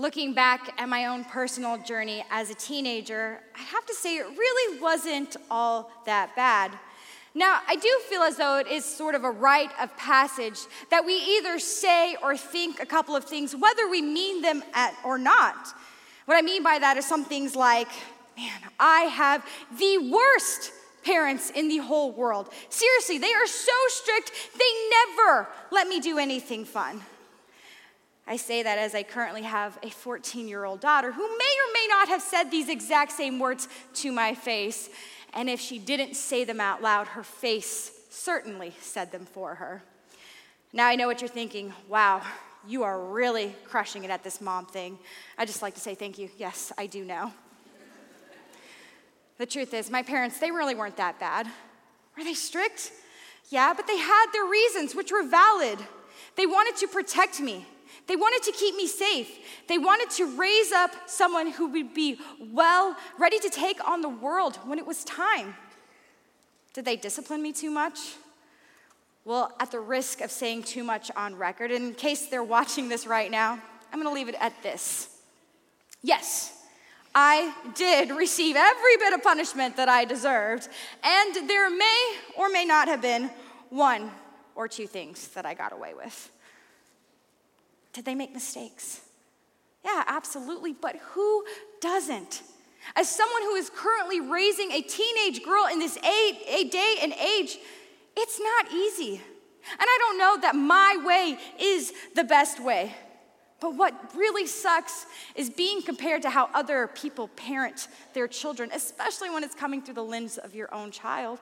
Looking back at my own personal journey as a teenager, I have to say it really wasn't all that bad. Now, I do feel as though it is sort of a rite of passage that we either say or think a couple of things, whether we mean them or not. What I mean by that is some things like, man, I have the worst parents in the whole world. Seriously, they are so strict, they never let me do anything fun. I say that as I currently have a 14-year-old daughter who may or may not have said these exact same words to my face. And if she didn't say them out loud, her face certainly said them for her. Now I know what you're thinking. Wow, you are really crushing it at this mom thing. I just like to say thank you. Yes, I do know. The truth is, my parents, they really weren't that bad. Were they strict? Yeah, but they had their reasons, which were valid. They wanted to protect me. They wanted to keep me safe. They wanted to raise up someone who would be well, ready to take on the world when it was time. Did they discipline me too much? Well, at the risk of saying too much on record, and in case they're watching this right now, I'm gonna leave it at this. Yes, I did receive every bit of punishment that I deserved, and there may or may not have been one or two things that I got away with. Did they make mistakes? Yeah, absolutely, but who doesn't? As someone who is currently raising a teenage girl in this day and age, it's not easy. And I don't know that my way is the best way. But what really sucks is being compared to how other people parent their children, especially when it's coming through the lens of your own child.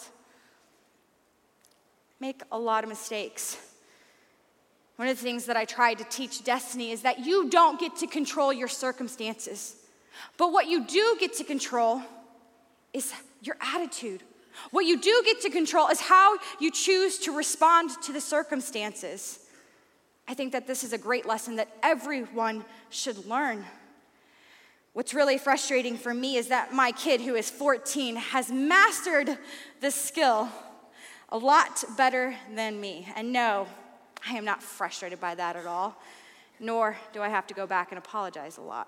Make a lot of mistakes. One of the things that I tried to teach Destiny is that you don't get to control your circumstances. But what you do get to control is your attitude. What you do get to control is how you choose to respond to the circumstances. I think that this is a great lesson that everyone should learn. What's really frustrating for me is that my kid, who is 14, has mastered this skill a lot better than me. And no, I am not frustrated by that at all, nor do I have to go back and apologize a lot.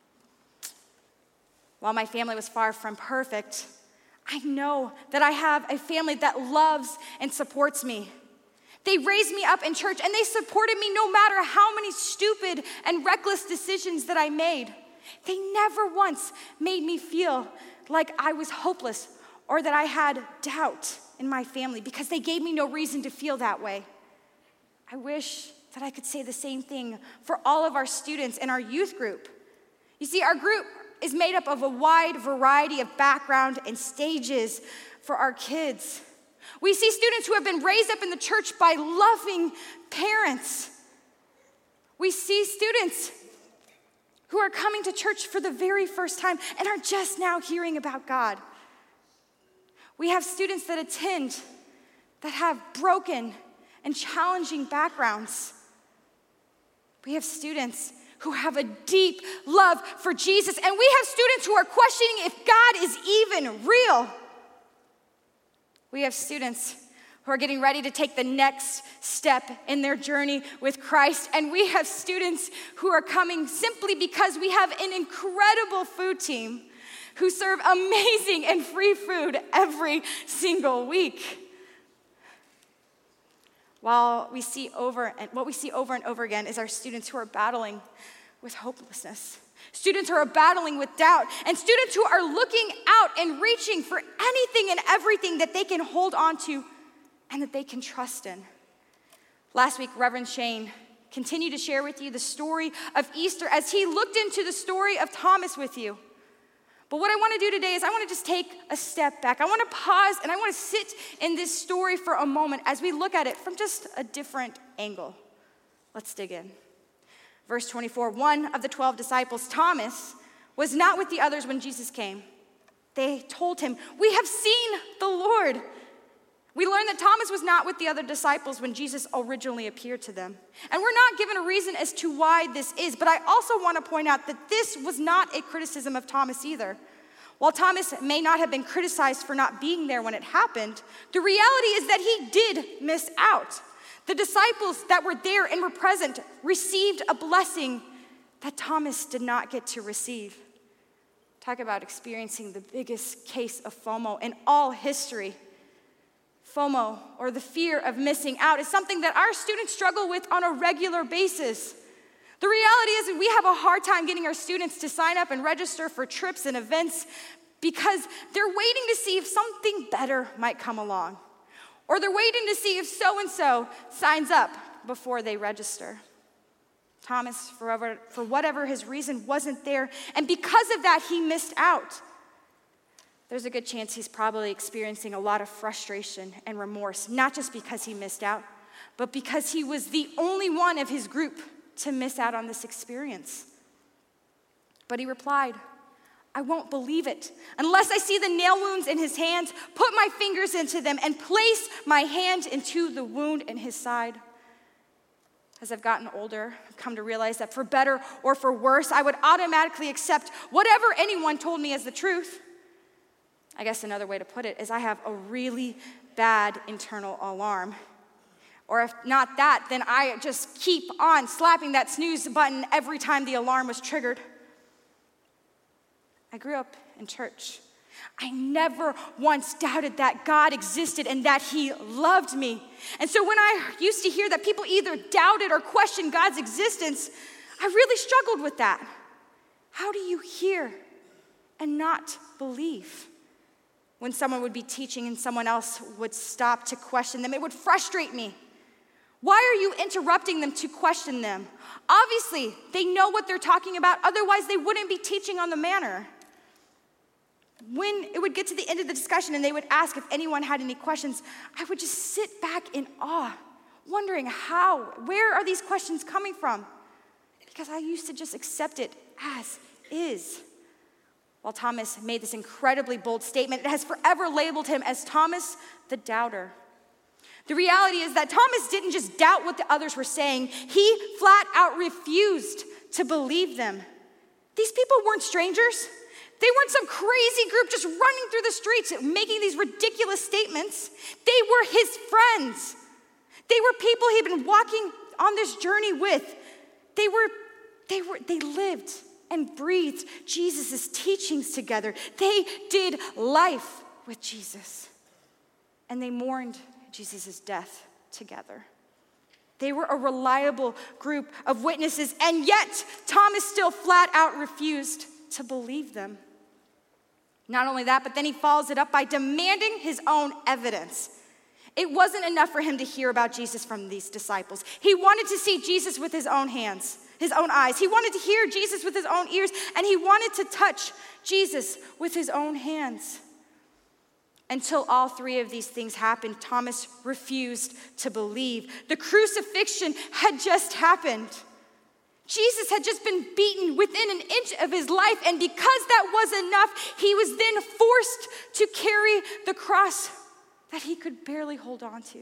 While my family was far from perfect, I know that I have a family that loves and supports me. They raised me up in church, and they supported me no matter how many stupid and reckless decisions that I made. They never once made me feel like I was hopeless or that I had doubt in my family, because they gave me no reason to feel that way. I wish that I could say the same thing for all of our students in our youth group. You see, our group is made up of a wide variety of background and stages for our kids. We see students who have been raised up in the church by loving parents. We see students who are coming to church for the very first time and are just now hearing about God. We have students that attend that have broken and challenging backgrounds. We have students who have a deep love for Jesus, and we have students who are questioning if God is even real. We have students who are getting ready to take the next step in their journey with Christ, and we have students who are coming simply because we have an incredible food team who serve amazing and free food every single week. What we see over and over again is our students who are battling with hopelessness, students who are battling with doubt, and students who are looking out and reaching for anything and everything that they can hold on to and that they can trust in. Last week, Reverend Shane continued to share with you the story of Easter as he looked into the story of Thomas with you. But what I want to do today is I want to just take a step back. I want to pause and I want to sit in this story for a moment as we look at it from just a different angle. Let's dig in. Verse 24, one of the 12 disciples, Thomas, was not with the others when Jesus came. They told him, "We have seen the Lord." We learn that Thomas was not with the other disciples when Jesus originally appeared to them. And we're not given a reason as to why this is, but I also want to point out that this was not a criticism of Thomas either. While Thomas may not have been criticized for not being there when it happened, the reality is that he did miss out. The disciples that were there and were present received a blessing that Thomas did not get to receive. Talk about experiencing the biggest case of FOMO in all history. FOMO, or the fear of missing out, is something that our students struggle with on a regular basis. The reality is that we have a hard time getting our students to sign up and register for trips and events because they're waiting to see if something better might come along. Or they're waiting to see if so-and-so signs up before they register. Thomas, for whatever his reason, wasn't there, and because of that, he missed out. There's a good chance he's probably experiencing a lot of frustration and remorse, not just because he missed out, but because he was the only one of his group to miss out on this experience. But he replied, I won't believe it unless I see the nail wounds in his hands, put my fingers into them, and place my hand into the wound in his side. As I've gotten older, I've come to realize that for better or for worse, I would automatically accept whatever anyone told me as the truth. I guess another way to put it is I have a really bad internal alarm. Or if not that, then I just keep on slapping that snooze button every time the alarm was triggered. I grew up in church. I never once doubted that God existed and that he loved me. And so when I used to hear that people either doubted or questioned God's existence, I really struggled with that. How do you hear and not believe? When someone would be teaching and someone else would stop to question them, it would frustrate me. Why are you interrupting them to question them? Obviously, they know what they're talking about, otherwise they wouldn't be teaching on the manner. When it would get to the end of the discussion and they would ask if anyone had any questions, I would just sit back in awe, wondering where are these questions coming from? Because I used to just accept it as is. While Thomas made this incredibly bold statement, it has forever labeled him as Thomas the Doubter. The reality is that Thomas didn't just doubt what the others were saying, he flat out refused to believe them. These people weren't strangers. They weren't some crazy group just running through the streets making these ridiculous statements. They were his friends. They were people he'd been walking on this journey with. They lived and breathed Jesus' teachings together. They did life with Jesus. And they mourned Jesus' death together. They were a reliable group of witnesses, and yet Thomas still flat out refused to believe them. Not only that, but then he follows it up by demanding his own evidence. It wasn't enough for him to hear about Jesus from these disciples. He wanted to see Jesus with his own hands, his own eyes. He wanted to hear Jesus with his own ears, and he wanted to touch Jesus with his own hands. Until all three of these things happened, Thomas refused to believe. The crucifixion had just happened. Jesus had just been beaten within an inch of his life, and because that was enough, he was then forced to carry the cross that he could barely hold on to.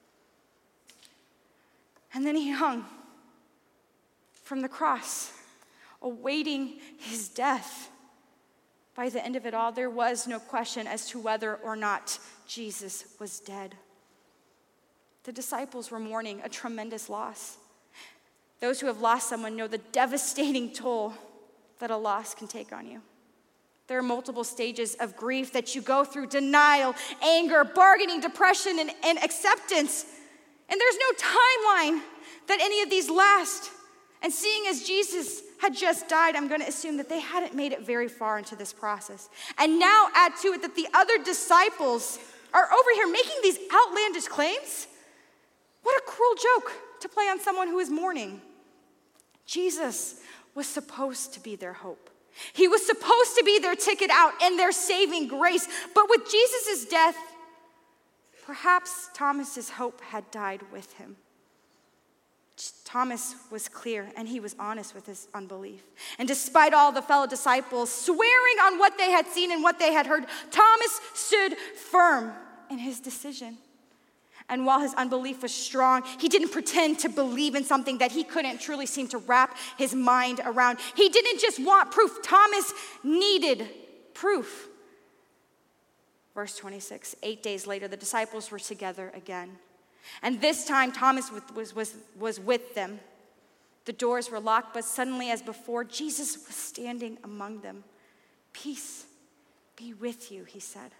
And then he hung from the cross, awaiting his death. By the end of it all, there was no question as to whether or not Jesus was dead. The disciples were mourning a tremendous loss. Those who have lost someone know the devastating toll that a loss can take on you. There are multiple stages of grief that you go through: denial, anger, bargaining, depression, and acceptance. And there's no timeline that any of these last. And seeing as Jesus had just died, I'm going to assume that they hadn't made it very far into this process. And now add to it that the other disciples are over here making these outlandish claims. What a cruel joke to play on someone who is mourning. Jesus was supposed to be their hope. He was supposed to be their ticket out and their saving grace. But with Jesus' death, perhaps Thomas's hope had died with him. Thomas was clear, and he was honest with his unbelief. And despite all the fellow disciples swearing on what they had seen and what they had heard, Thomas stood firm in his decision. And while his unbelief was strong, he didn't pretend to believe in something that he couldn't truly seem to wrap his mind around. He didn't just want proof. Thomas needed proof. Verse 26, 8 days later, the disciples were together again. And this time, Thomas was with them. The doors were locked, but suddenly, as before, Jesus was standing among them. "Peace be with you," he said.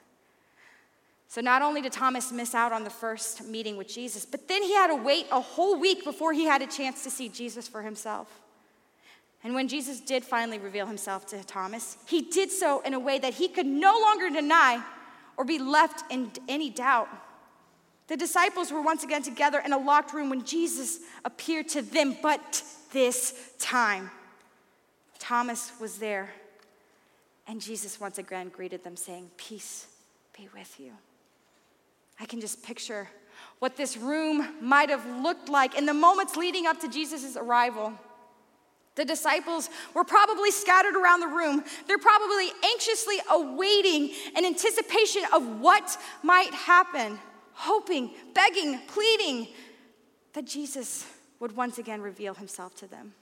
So not only did Thomas miss out on the first meeting with Jesus, but then he had to wait a whole week before he had a chance to see Jesus for himself. And when Jesus did finally reveal himself to Thomas, he did so in a way that he could no longer deny or be left in any doubt. The disciples were once again together in a locked room when Jesus appeared to them, but this time, Thomas was there, and Jesus once again greeted them saying, "Peace be with you." I can just picture what this room might have looked like in the moments leading up to Jesus' arrival. The disciples were probably scattered around the room. They're probably anxiously awaiting in anticipation of what might happen, hoping, begging, pleading that Jesus would once again reveal himself to them.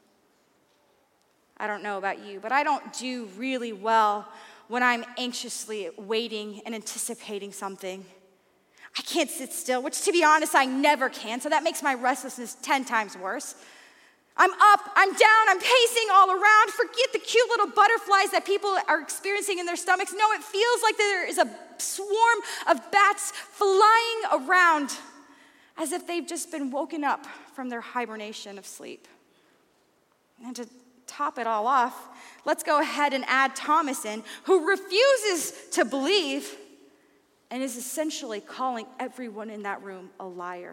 I don't know about you, but I don't do really well when I'm anxiously waiting and anticipating something. I can't sit still, which to be honest, I never can, so that makes my restlessness 10 times worse. I'm up, I'm down, I'm pacing all around. Forget the cute little butterflies that people are experiencing in their stomachs. No, it feels like there is a swarm of bats flying around as if they've just been woken up from their hibernation of sleep. And to top it all off, let's go ahead and add Thomas in, who refuses to believe and is essentially calling everyone in that room a liar.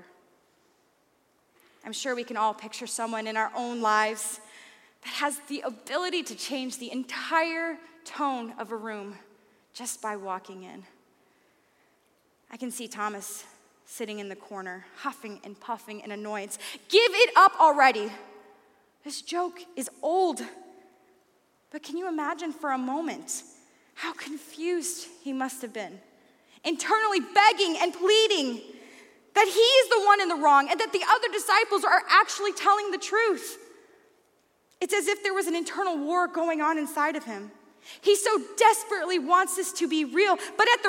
I'm sure we can all picture someone in our own lives that has the ability to change the entire tone of a room just by walking in. I can see Thomas sitting in the corner, huffing and puffing in annoyance. Give it up already. This joke is old. But can you imagine for a moment how confused he must have been, internally begging and pleading that he is the one in the wrong and that the other disciples are actually telling the truth. It's as if there was an internal war going on inside of him. He so desperately wants this to be real, but at the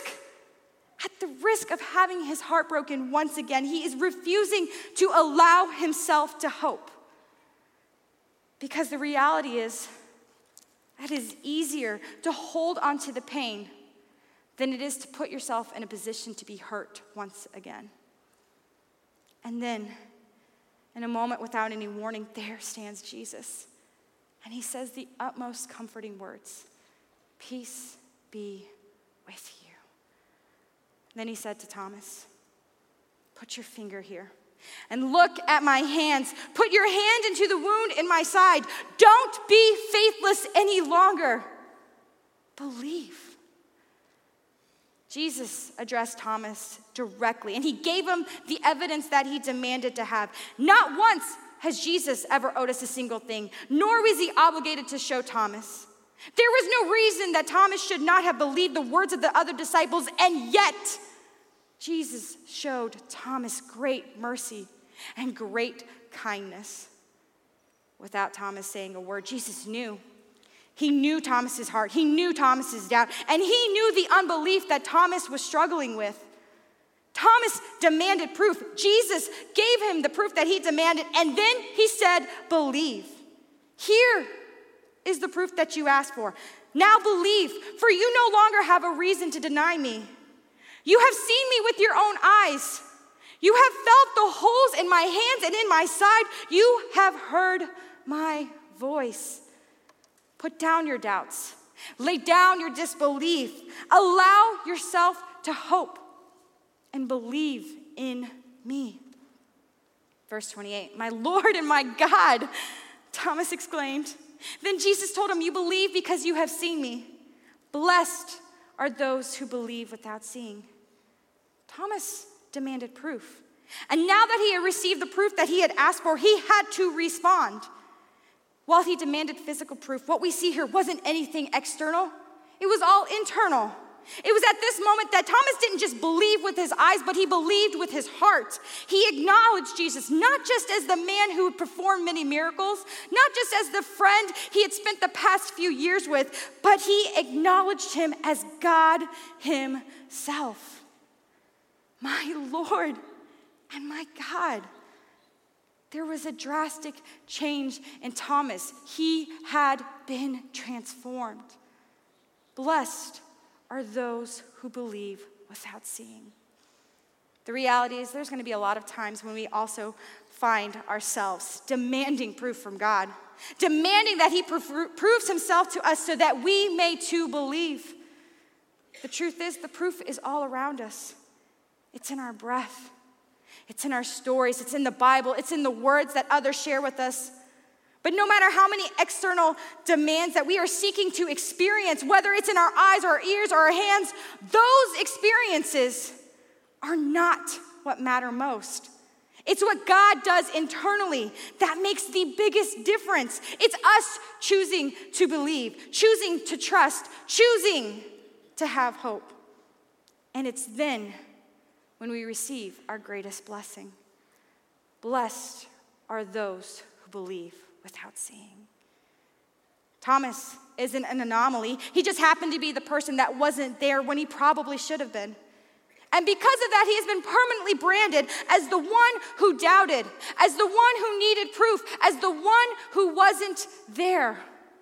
risk of having his heart broken once again, he is refusing to allow himself to hope. Because the reality is that it is easier to hold onto the pain than it is to put yourself in a position to be hurt once again. And then, in a moment without any warning, there stands Jesus. And he says the utmost comforting words, "Peace be with you." Then he said to Thomas, "Put your finger here and look at my hands. Put your hand into the wound in my side. Don't be faithless any longer. Believe." Jesus addressed Thomas directly, and he gave him the evidence that he demanded to have. Not once has Jesus ever owed us a single thing, nor was he obligated to show Thomas. There was no reason that Thomas should not have believed the words of the other disciples, and yet Jesus showed Thomas great mercy and great kindness. Without Thomas saying a word, Jesus knew. He knew Thomas's heart. He knew Thomas's doubt. And he knew the unbelief that Thomas was struggling with. Thomas demanded proof. Jesus gave him the proof that he demanded. And then he said, "Believe. Here is the proof that you asked for. Now believe, for you no longer have a reason to deny me. You have seen me with your own eyes. You have felt the holes in my hands and in my side. You have heard my voice. Put down your doubts. Lay down your disbelief. Allow yourself to hope and believe in me." Verse 28, "My Lord and my God," Thomas exclaimed. Then Jesus told him, "You believe because you have seen me. Blessed are those who believe without seeing." Thomas demanded proof. And now that he had received the proof that he had asked for, he had to respond. While he demanded physical proof, what we see here wasn't anything external. It was all internal. It was at this moment that Thomas didn't just believe with his eyes, but he believed with his heart. He acknowledged Jesus, not just as the man who had performed many miracles, not just as the friend he had spent the past few years with, but he acknowledged him as God himself. My Lord and my God. there was a drastic change in Thomas. He had been transformed. Blessed are those who believe without seeing. The reality is there's going to be a lot of times when we also find ourselves demanding proof from God, demanding that he proves himself to us so that we may too believe. The truth is, the proof is all around us. It's in our breath. It's in our stories. It's in the Bible. It's in the words that others share with us. But no matter how many external demands that we are seeking to experience, whether it's in our eyes or our ears or our hands, those experiences are not what matter most. It's what God does internally that makes the biggest difference. It's us choosing to believe, choosing to trust, choosing to have hope. And it's then when we receive our greatest blessing. Blessed are those who believe without seeing. Thomas isn't an anomaly. He just happened to be the person that wasn't there when he probably should have been. And because of that, he has been permanently branded as the one who doubted, as the one who needed proof, as the one who wasn't there.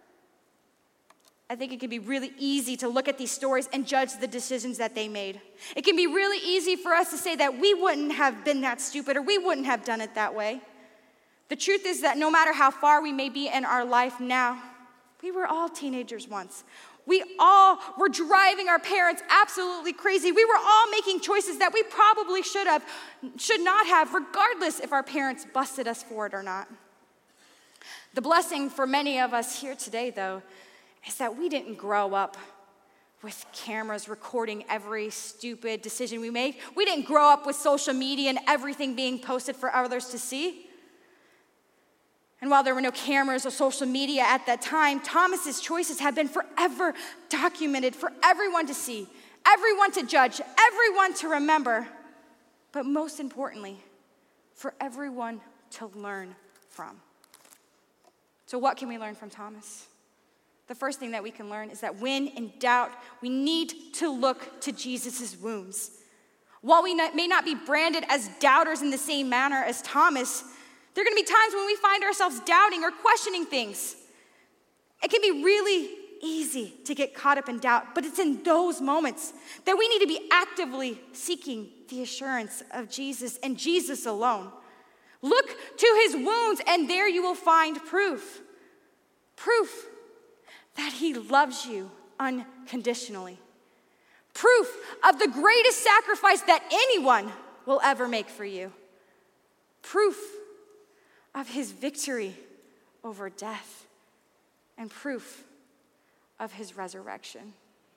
I think it can be really easy to look at these stories and judge the decisions that they made. It can be really easy for us to say that we wouldn't have been that stupid or we wouldn't have done it that way. The truth is that no matter how far we may be in our life now, we were all teenagers once. We all were driving our parents absolutely crazy. We were all making choices that we probably should not have, regardless if our parents busted us for it or not. The blessing for many of us here today, though, is that we didn't grow up with cameras recording every stupid decision we make. We didn't grow up with social media and everything being posted for others to see. And while there were no cameras or social media at that time, Thomas's choices have been forever documented for everyone to see, everyone to judge, everyone to remember, but most importantly, for everyone to learn from. So what can we learn from Thomas? The first thing that we can learn is that when in doubt, we need to look to Jesus' wounds. While we may not be branded as doubters in the same manner as Thomas, there are going to be times when we find ourselves doubting or questioning things. It can be really easy to get caught up in doubt, but it's in those moments that we need to be actively seeking the assurance of Jesus and Jesus alone. Look to his wounds, and there you will find proof. Proof that he loves you unconditionally. Proof of the greatest sacrifice that anyone will ever make for you. Proof of his victory over death, and proof of his resurrection.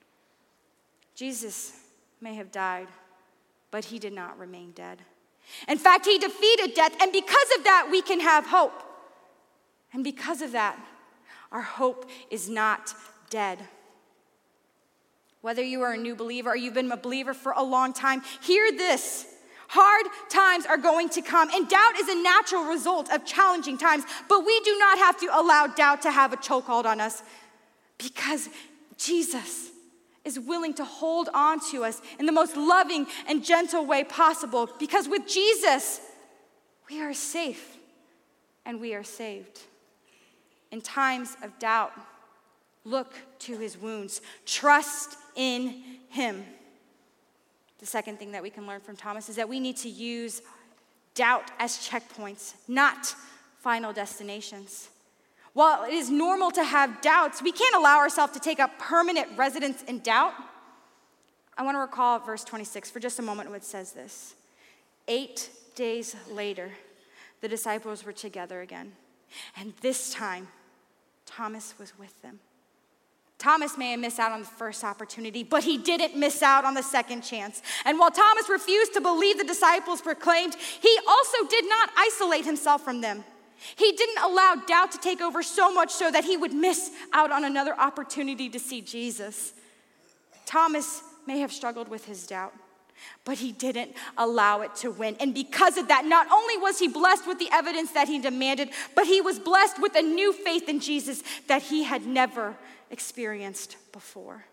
Jesus may have died, but he did not remain dead. In fact, he defeated death, and because of that, we can have hope. And because of that, our hope is not dead. Whether you are a new believer or you've been a believer for a long time, hear this. Hard times are going to come, and doubt is a natural result of challenging times, but we do not have to allow doubt to have a chokehold on us because Jesus is willing to hold on to us in the most loving and gentle way possible, because with Jesus, we are safe and we are saved. In times of doubt, look to his wounds. Trust in him. The second thing that we can learn from Thomas is that we need to use doubt as checkpoints, not final destinations. While it is normal to have doubts, we can't allow ourselves to take up permanent residence in doubt. I want to recall verse 26 for just a moment when it says this. 8 days later, the disciples were together again, and this time, Thomas was with them. Thomas may have missed out on the first opportunity, but he didn't miss out on the second chance. And while Thomas refused to believe the disciples proclaimed, he also did not isolate himself from them. He didn't allow doubt to take over so much so that he would miss out on another opportunity to see Jesus. Thomas may have struggled with his doubt, but he didn't allow it to win. And because of that, not only was he blessed with the evidence that he demanded, but he was blessed with a new faith in Jesus that he had never experienced before.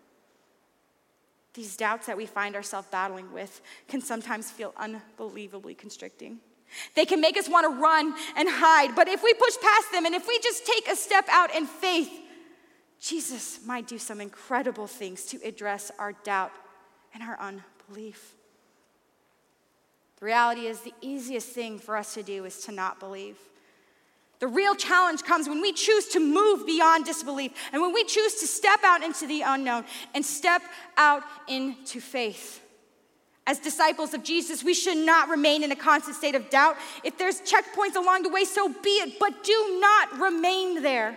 These doubts that we find ourselves battling with can sometimes feel unbelievably constricting. They can make us want to run and hide, but if we push past them and if we just take a step out in faith, Jesus might do some incredible things to address our doubt and our unbelief. The reality is the easiest thing for us to do is to not believe. The real challenge comes when we choose to move beyond disbelief and when we choose to step out into the unknown and step out into faith. As disciples of Jesus, we should not remain in a constant state of doubt. If there's checkpoints along the way, so be it, but do not remain there.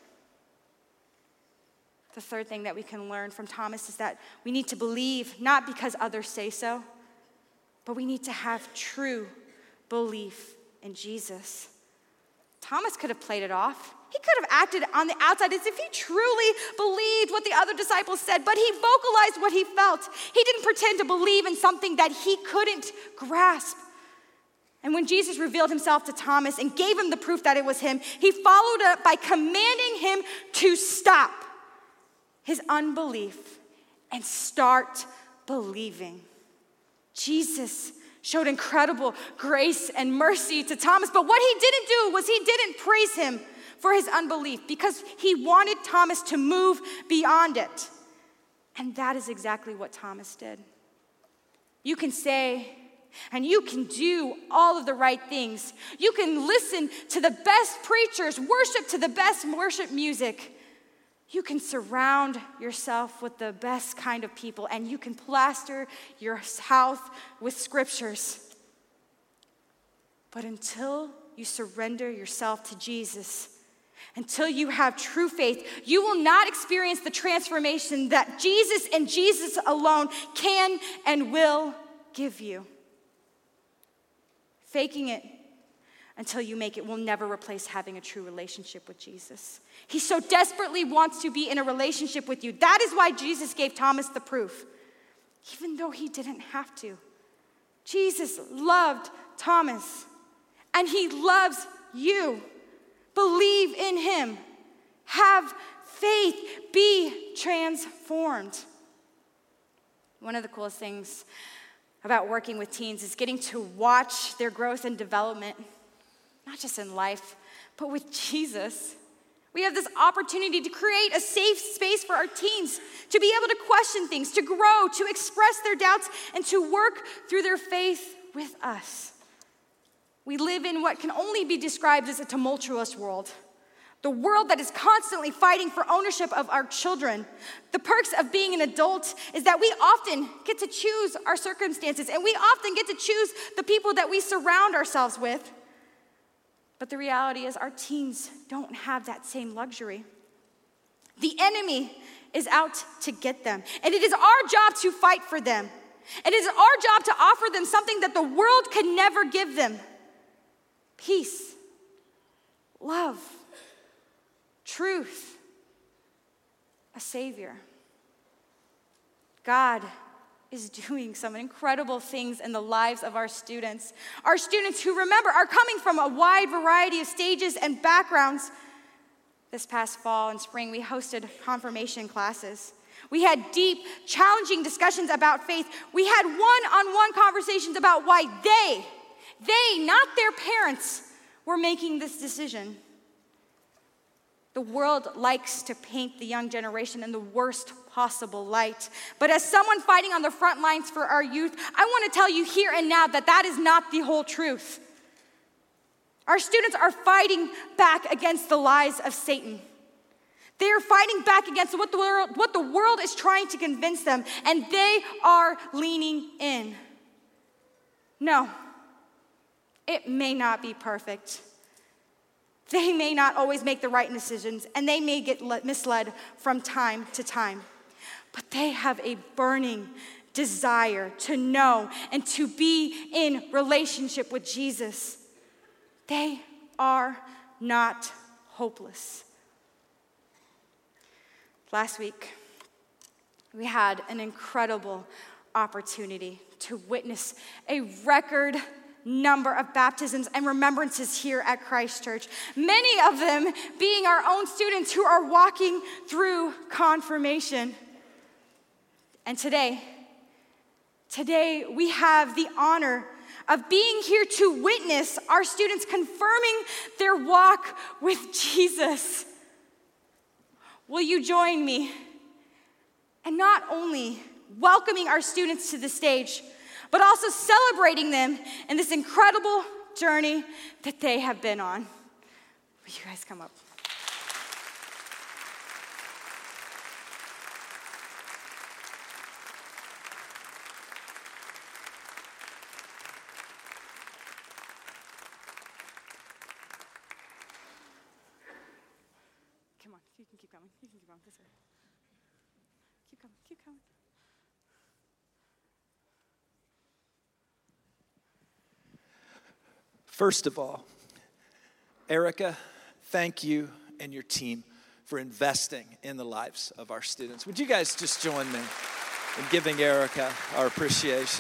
The third thing that we can learn from Thomas is that we need to believe not because others say so, but we need to have true belief in Jesus. Thomas could have played it off. He could have acted on the outside as if he truly believed what the other disciples said, but he vocalized what he felt. He didn't pretend to believe in something that he couldn't grasp. And when Jesus revealed himself to Thomas and gave him the proof that it was him, he followed up by commanding him to stop his unbelief and start believing. Jesus showed incredible grace and mercy to Thomas, but what he didn't do was he didn't praise him for his unbelief because he wanted Thomas to move beyond it. And that is exactly what Thomas did. You can say and you can do all of the right things. You can listen to the best preachers, worship to the best worship music. You can surround yourself with the best kind of people, and you can plaster your house with scriptures. But until you surrender yourself to Jesus, until you have true faith, you will not experience the transformation that Jesus and Jesus alone can and will give you. Faking it until you make it will never replace having a true relationship with Jesus. He so desperately wants to be in a relationship with you. That is why Jesus gave Thomas the proof, even though he didn't have to. Jesus loved Thomas, and he loves you. Believe in him. Have faith. Be transformed. One of the coolest things about working with teens is getting to watch their growth and development, not just in life, but with Jesus. We have this opportunity to create a safe space for our teens to be able to question things, to grow, to express their doubts, and to work through their faith with us. We live in what can only be described as a tumultuous world. The world that is constantly fighting for ownership of our children. The perks of being an adult is that we often get to choose our circumstances, and we often get to choose the people that we surround ourselves with. But the reality is our teens don't have that same luxury. The enemy is out to get them, and it is our job to fight for them. And it is our job to offer them something that the world could never give them. Peace, love, truth, a Savior. God is doing some incredible things in the lives of our students. Our students who, remember, are coming from a wide variety of stages and backgrounds. This past fall and spring, we hosted confirmation classes. We had deep, challenging discussions about faith. We had one-on-one conversations about why they, not their parents, were making this decision. The world likes to paint the young generation in the worst possible light. But as someone fighting on the front lines for our youth, I want to tell you here and now that that is not the whole truth. Our students are fighting back against the lies of Satan. They are fighting back against what the world is trying to convince them, and they are leaning in. No, it may not be perfect. They may not always make the right decisions, and they may get misled from time to time. But they have a burning desire to know and to be in relationship with Jesus. They are not hopeless. Last week, we had an incredible opportunity to witness a record number of baptisms and remembrances here at Christ Church, many of them being our own students who are walking through confirmation. And today we have the honor of being here to witness our students confirming their walk with Jesus. Will you join me in not only welcoming our students to the stage, but also celebrating them in this incredible journey that they have been on? Will you guys come up? Come on, you can keep coming. You can keep going this way. Keep coming, keep coming. First of all, Erica, thank you and your team for investing in the lives of our students. Would you guys just join me in giving Erica our appreciation?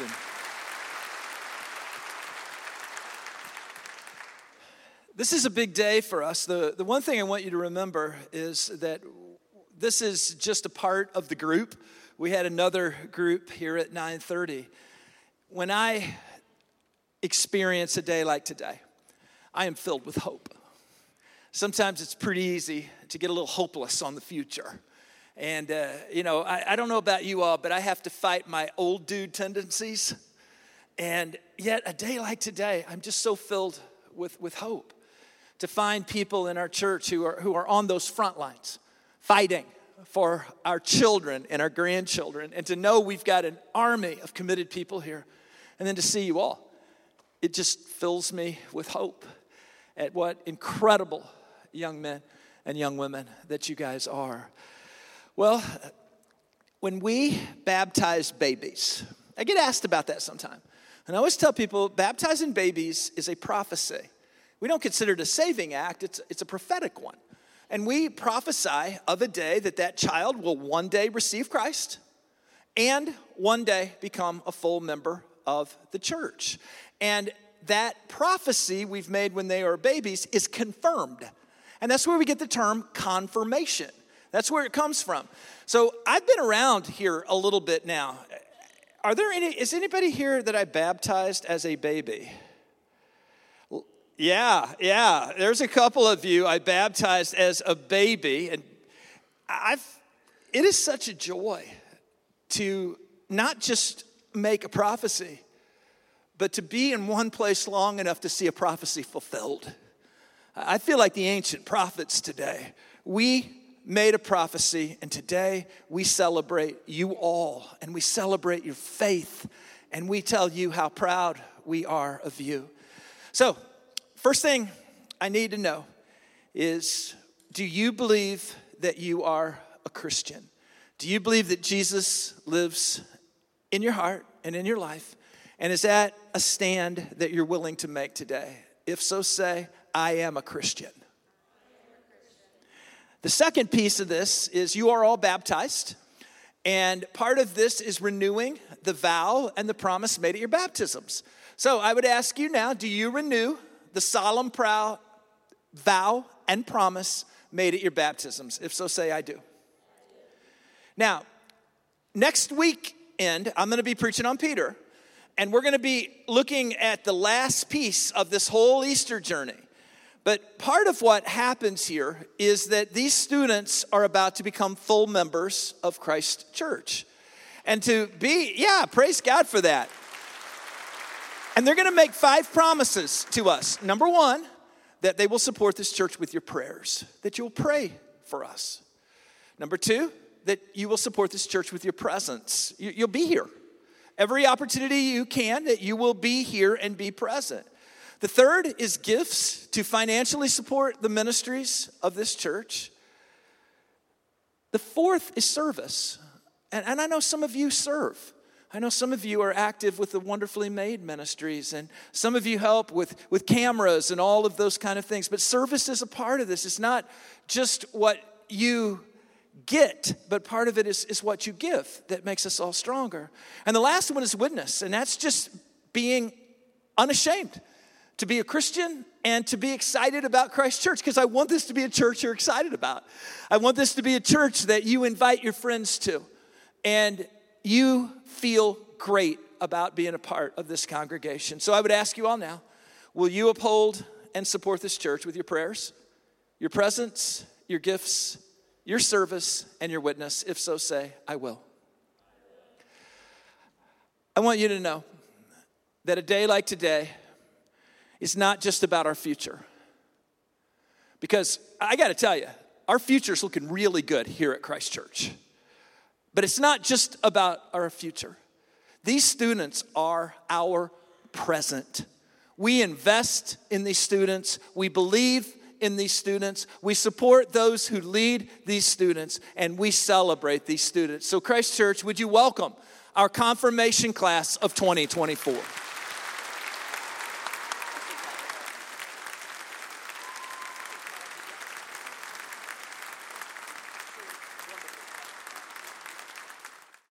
This is a big day for us. The one thing I want you to remember is that this is just a part of the group. We had another group here at 9:30. When I experience a day like today, I am filled with hope. Sometimes it's pretty easy to get a little hopeless on the future. And, I don't know about you all, but I have to fight my old dude tendencies. And yet a day like today, I'm just so filled with hope to find people in our church who are on those front lines, fighting for our children and our grandchildren, and to know we've got an army of committed people here, and then to see you all. It just fills me with hope at what incredible young men and young women that you guys are. Well, when we baptize babies, I get asked about that sometime. And I always tell people, baptizing babies is a prophecy. We don't consider it a saving act, it's a prophetic one. And we prophesy of a day that child will one day receive Christ and one day become a full member of the church. And that prophecy we've made when they are babies is confirmed. And that's where we get the term confirmation. That's where it comes from. So I've been around here a little bit now. Is anybody here that I baptized as a baby? Yeah. There's a couple of you I baptized as a baby. And it is such a joy to not just make a prophecy, but to be in one place long enough to see a prophecy fulfilled. I feel like the ancient prophets today. We made a prophecy, and today we celebrate you all, and we celebrate your faith, and we tell you how proud we are of you. So, first thing I need to know is, do you believe that you are a Christian? Do you believe that Jesus lives in your heart and in your life? And is that a stand that you're willing to make today? If so, say, I am a Christian. The second piece of this is you are all baptized. And part of this is renewing the vow and the promise made at your baptisms. So I would ask you now, do you renew the solemn vow and promise made at your baptisms? If so, say, I do. Now, next weekend, I'm going to be preaching on Peter. And we're going to be looking at the last piece of this whole Easter journey. But part of what happens here is that these students are about to become full members of Christ Church. And praise God for that. And they're going to make 5 promises to us. Number 1, that they will support this church with your prayers, that you'll pray for us. Number 2, that you will support this church with your presence. You'll be here. Every opportunity you can, that you will be here and be present. The third is gifts to financially support the ministries of this church. The fourth is service. And I know some of you serve. I know some of you are active with the Wonderfully Made ministries, and some of you help with cameras and all of those kind of things. But service is a part of this. It's not just what you get, but part of it is what you give that makes us all stronger. And the last one is witness, and that's just being unashamed to be a Christian and to be excited about Christ Church, because I want this to be a church you're excited about. I want this to be a church that you invite your friends to, and you feel great about being a part of this congregation. So I would ask you all now, will you uphold and support this church with your prayers, your presence, your gifts, your service, and your witness? If so, say, I will. I want you to know that a day like today is not just about our future. Because I got to tell you, our future's looking really good here at Christ Church. But it's not just about our future. These students are our present. We invest in these students. We believe in these students. We support those who lead these students, and we celebrate these students. So Christ Church, would you welcome our confirmation class of 2024?